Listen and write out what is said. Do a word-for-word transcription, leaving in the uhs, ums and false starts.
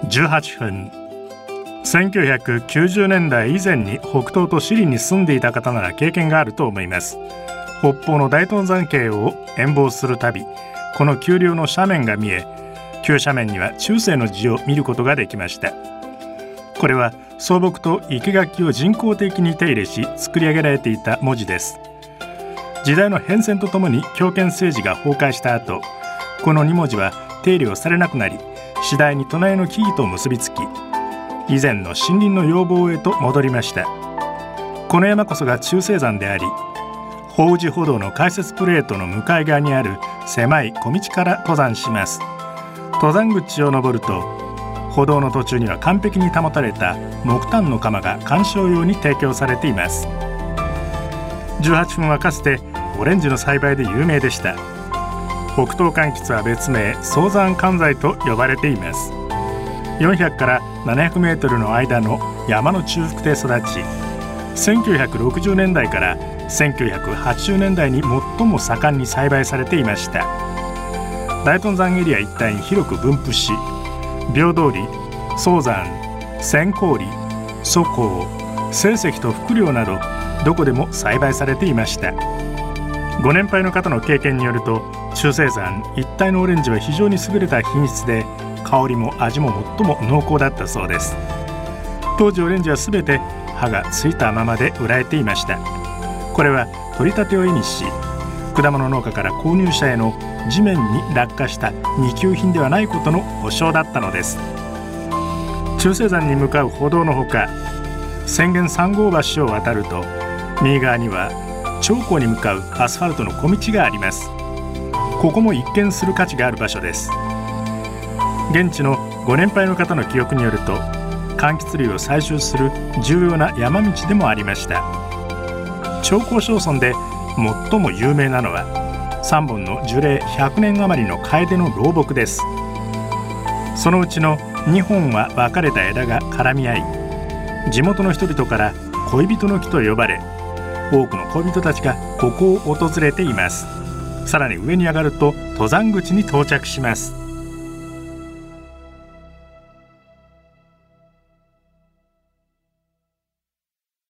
じゅうはっぷん。せんきゅうひゃくきゅうじゅうねんだい以前に北東とシリに住んでいた方なら経験があると思います。北方の大東山系を遠望するたび、この丘陵の斜面が見え、急斜面には中世の字を見ることができました。これは草木と生垣を人工的に手入れし作り上げられていた文字です。時代の変遷とともに強権政治が崩壊した後、このに文字は手入れをされなくなり、次第に隣の木々と結びつき、以前の森林の要望へと戻りました。この山こそが中世山であり、宝宇寺歩道の開設プレートの向かい側にある狭い小道から登山します。登山口を登ると、歩道の途中には完璧に保たれた木炭の窯が観賞用に提供されています。じゅうはっぷんはかつてオレンジの栽培で有名でした。北東柑橘は別名早山柑材と呼ばれています。よんひゃくからななひゃくメートルの間の山の中腹で育ち、せんきゅうひゃくろくじゅうねんだいからせんきゅうひゃくはちじゅうねんだいに最も盛んに栽培されていました。大東山エリア一帯に広く分布し、平通り、早山、千光里、蘇光、清石と福陵などどこでも栽培されていました。ご年配の方の経験によると、中世山一帯のオレンジは非常に優れた品質で、香りも味も最も濃厚だったそうです。当時オレンジはすべて葉がついたままで売られていました。これは取り立てを意味し、果物農家から購入者への地面に落下した二級品ではないことの保証だったのです。中世山に向かう歩道のほか、浅間三号橋を渡ると右側には長江に向かうアスファルトの小道があります。ここも一見する価値がある場所です。現地のご年配の方の記憶によると、柑橘類を採集する重要な山道でもありました。長江商村で最も有名なのはさんぼんの樹齢ひゃくねん余りの楓の老木です。そのうちのにほんは分かれた枝が絡み合い、地元の人々から恋人の木と呼ばれ、多くの恋人たちがここを訪れています。さらに上に上がると登山口に到着します。